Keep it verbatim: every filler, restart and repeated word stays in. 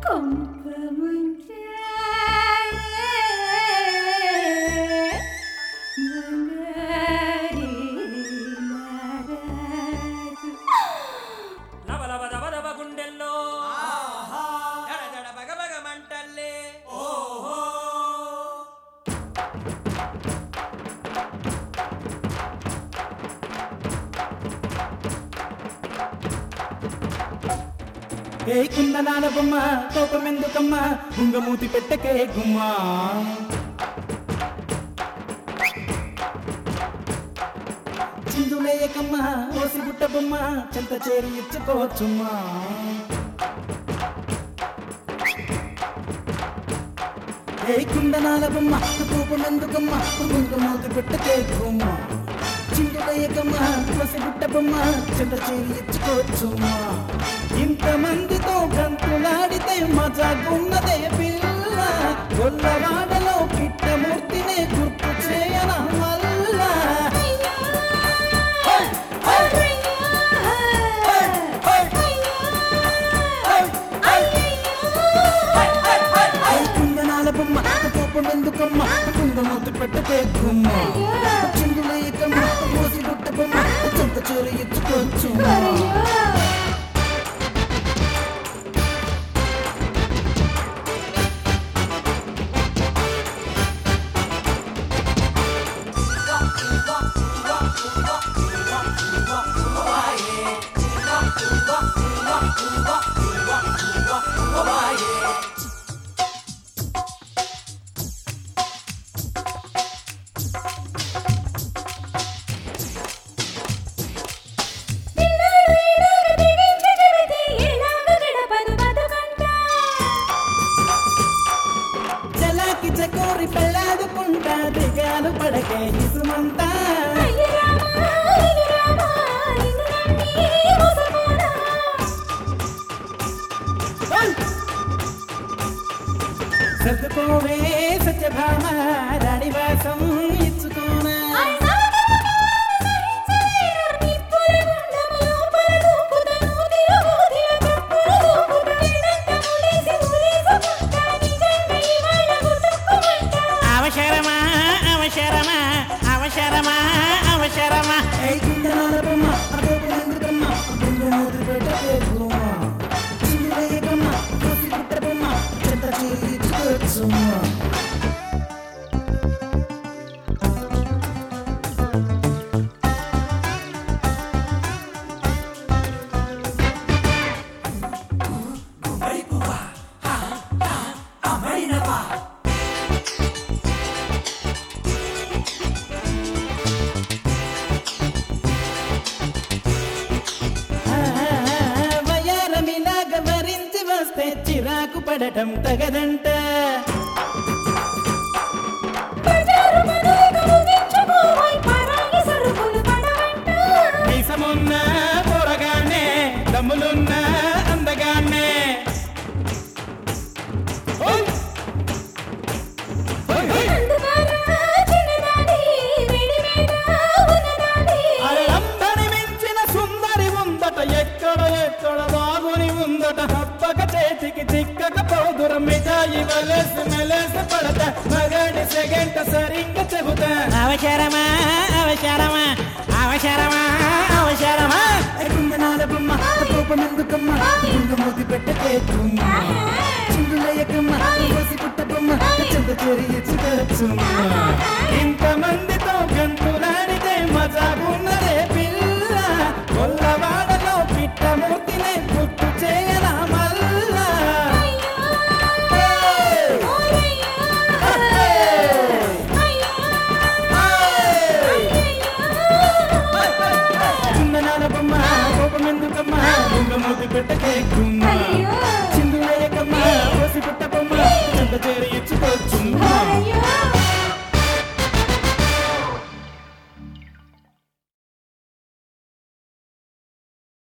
కొంపముంచే బంగారి నారాజు. లవ లవ దవ దవ గుండెల్లో దడ దడ బగ బగ మంటల్లే ఓహో ఏ కుందనాల బొమ్మ కోపమెందుకమ్మ గుంగమూతి పెట్టకే గుమ్మా చిందులేయకమ్మ ఓసి బుట్ట బొమ్మ చెంత చేరి ఇచ్చుకోవచ్చుమ్మా ఏ కుందనాల బొమ్మ కోపమెందుకమ్మ గుంగమూతి పెట్టకే గుమ్మా చిందులేయకమ్మ ఓసి బుట్ట బొమ్మ చెంత చేరి ఇచ్చుకోవచ్చుమ్మా ఇంతమందితో గంతులాడితే మజాగున్నదే పిల్ల గొల్లవాడలో పిట్టమూర్తినే గుర్తు చేయన వల్ల కుందనాల బొమ్మ కోపమెందుకమ్మ కుందమూతి పెట్టకే గుమ్మ చిందులేయకమ్మ మోసి గుట్ట బొమ్మ చెంత చోరు ఎత్తుకోవచ్చు కోరి పెళ్ళాడుకుంటా దిగాలు పడకే ఇసుమంతా సర్దుకోవే సత్యభామ రాణివాసం ఇచ్చుకోనా అవసరమా అవసరమా అవసరమా అవసరమా ఏ కుందనాల బొమ్మ అదొకమ్మ గుండెమూతి పెట్టకే గుమ్మ చిందులేయకమ్మ కోసి గుట్ట బొమ్మ చెంత చేరి ఇచ్చుకోవచ్చుమ్మా చిరాకు పడటం తగదంట మీసమున్న పొరగానే దమ్ములున్న అందగానే అందరి మించిన సుందరి ఉందట ఎక్కడ ఎక్కడ బాగుని ఉందట హప్పక చేతికి చిక్కకపోదుర మిఠాయి వలసి మెలసి పడత మగడి సెగంట సరిగ్గా చెబుతా అవసరమా అవసరమా అవసరమా అవసరమా కుందనాల బొమ్మ కోపమెందుకమ్మ గుండెమూతి పెట్టకే గుమ్మ చిందులేయకమ్మ కోసి పుట్ట బొమ్మ చెంత చేరి ఇచ్చుకోవచ్చుమ్మా ఇంతమంది